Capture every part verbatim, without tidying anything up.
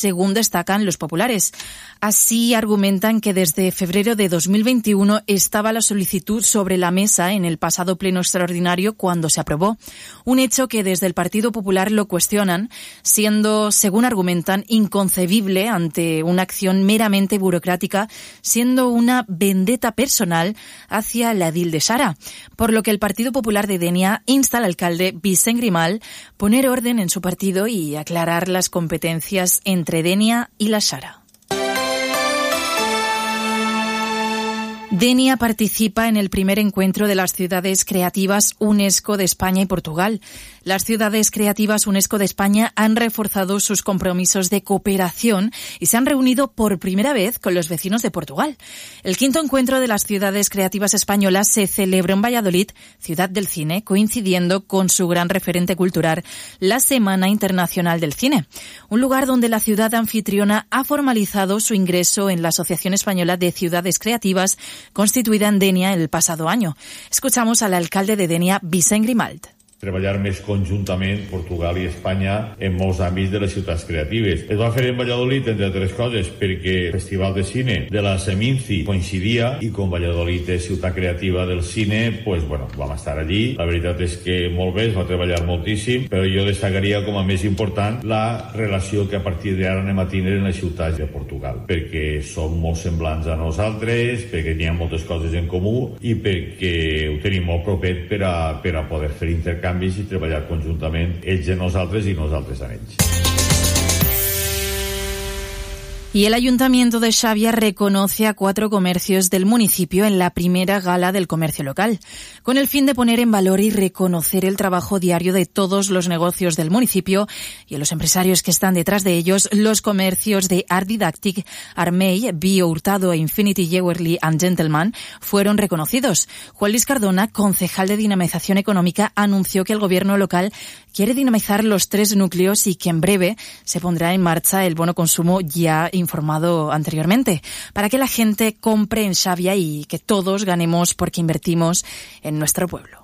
según destacan los populares. Así argumentan que desde febrero de dos mil veintiuno estaba la solicitud sobre la mesa en el pasado pleno extraordinario cuando se aprobó. Un hecho que desde el Partido Popular lo cuestionan, siendo, según argumentan, inconcebible ante una acción meramente burocrática, siendo una vendetta personal hacia la edil de Sara. Por lo que el Partido Popular de Denia insta al alcalde Vicent Grimal poner orden en su partido y aclarar las competencias entre Denia y la Sara. Denia participa en el primer encuentro de las ciudades creativas UNESCO de España y Portugal. Las ciudades creativas UNESCO de España han reforzado sus compromisos de cooperación y se han reunido por primera vez con los vecinos de Portugal. El quinto encuentro de las ciudades creativas españolas se celebró en Valladolid, ciudad del cine, coincidiendo con su gran referente cultural, la Semana Internacional del Cine. Un lugar donde la ciudad anfitriona ha formalizado su ingreso en la Asociación Española de Ciudades Creativas, constituida en Denia el pasado año. Escuchamos al alcalde de Denia, Vicent Grimalt. Treballar més conjuntament Portugal i Espanya en molts àmbits de les ciutats creatives. Es va fer en Valladolid, entre altres coses, perquè el Festival de Cine de la Seminci coincidia i com Valladolid és ciutat creativa del cine, pues bueno, vam estar allí. La veritat és que molt bé, es va treballar moltíssim, però jo destacaria com a més important la relació que a partir d'ara anem a tindre en les ciutats de Portugal, perquè som molt semblants a nosaltres, perquè hi ha moltes coses en comú i perquè ho tenim molt propet per a, per a poder fer intercanvi i treballar conjuntament ells en nosaltres i nosaltres en ells. Y el Ayuntamiento de Xàbia reconoce a cuatro comercios del municipio en la primera gala del comercio local, con el fin de poner en valor y reconocer el trabajo diario de todos los negocios del municipio y a los empresarios que están detrás de ellos. Los comercios de Art Didactic, Armei, Bio Hurtado e Infinity Jewelry and Gentleman fueron reconocidos. Juan Luis Cardona, concejal de Dinamización Económica, anunció que el gobierno local quiere dinamizar los tres núcleos y que en breve se pondrá en marcha el bono consumo ya informado anteriormente, para que la gente compre en Xàbia y que todos ganemos porque invertimos en nuestro pueblo.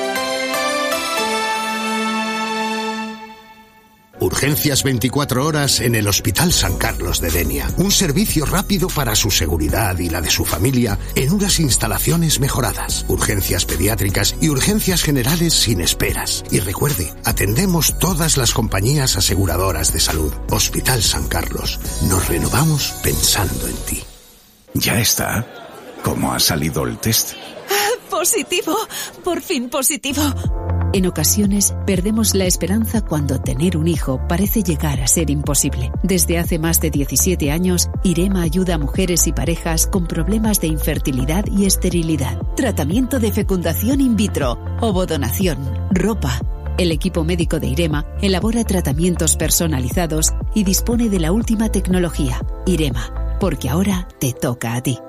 Urgencias veinticuatro horas en el Hospital San Carlos de Denia. Un servicio rápido para su seguridad y la de su familia en unas instalaciones mejoradas. Urgencias pediátricas y urgencias generales sin esperas. Y recuerde, atendemos todas las compañías aseguradoras de salud. Hospital San Carlos. Nos renovamos pensando en ti. Ya está. ¿Cómo ha salido el test? Positivo. Por fin positivo. En ocasiones, perdemos la esperanza cuando tener un hijo parece llegar a ser imposible. Desde hace más de diecisiete años, IREMA ayuda a mujeres y parejas con problemas de infertilidad y esterilidad. Tratamiento de fecundación in vitro, ovodonación, ropa. El equipo médico de IREMA elabora tratamientos personalizados y dispone de la última tecnología. IREMA, porque ahora te toca a ti.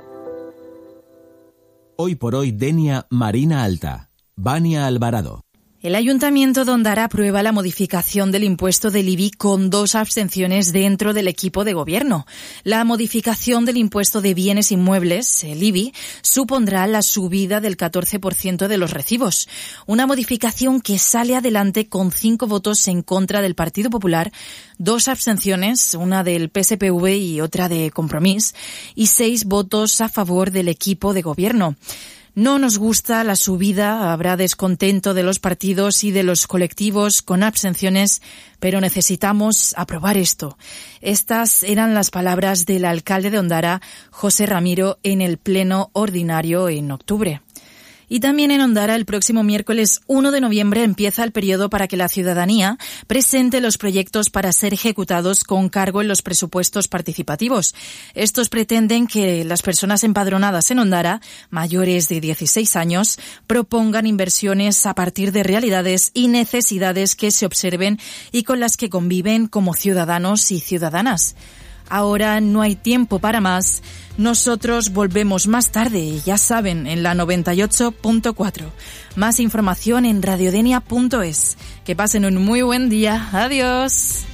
Hoy por hoy, Denia, Marina Alta. Vania Alvarado. El Ayuntamiento de Ondara aprueba la modificación del impuesto del I B I con dos abstenciones dentro del equipo de gobierno. La modificación del impuesto de bienes inmuebles, el I B I, supondrá la subida del catorce por ciento de los recibos. Una modificación que sale adelante con cinco votos en contra del Partido Popular, dos abstenciones, una del P S P V y otra de Compromís, y seis votos a favor del equipo de gobierno. No nos gusta la subida, habrá descontento de los partidos y de los colectivos con abstenciones, pero necesitamos aprobar esto. Estas eran las palabras del alcalde de Ondara, José Ramiro, en el pleno ordinario en octubre. Y también en Ondara, el próximo miércoles uno de noviembre empieza el periodo para que la ciudadanía presente los proyectos para ser ejecutados con cargo en los presupuestos participativos. Estos pretenden que las personas empadronadas en Ondara, mayores de dieciséis años, propongan inversiones a partir de realidades y necesidades que se observen y con las que conviven como ciudadanos y ciudadanas. Ahora no hay tiempo para más. Nosotros volvemos más tarde, ya saben, en la noventa y ocho punto cuatro. Más información en radiodenia punto es. Que pasen un muy buen día. Adiós.